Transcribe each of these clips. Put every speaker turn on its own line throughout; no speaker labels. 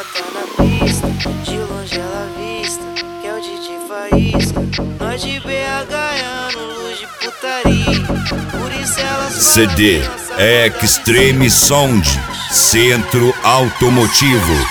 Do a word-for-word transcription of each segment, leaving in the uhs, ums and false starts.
tá na pista, de longe ela vista, que é o D J Faísca. Nós de B H no luz de putaria, por isso elas
C D Extreme Sound, Centro Automotivo.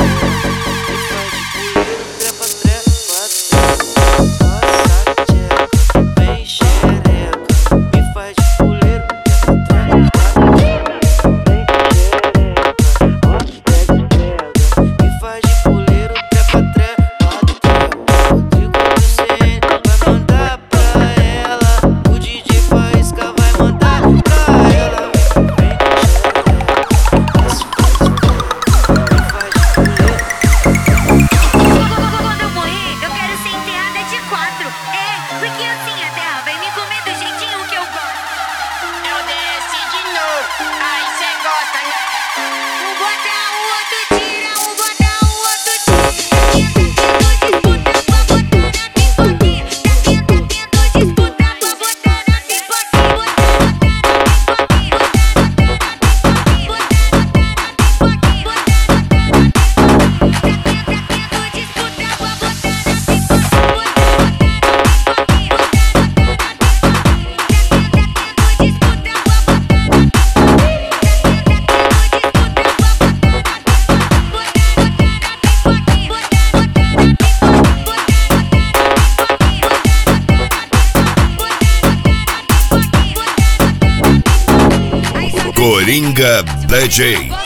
Coringa D J.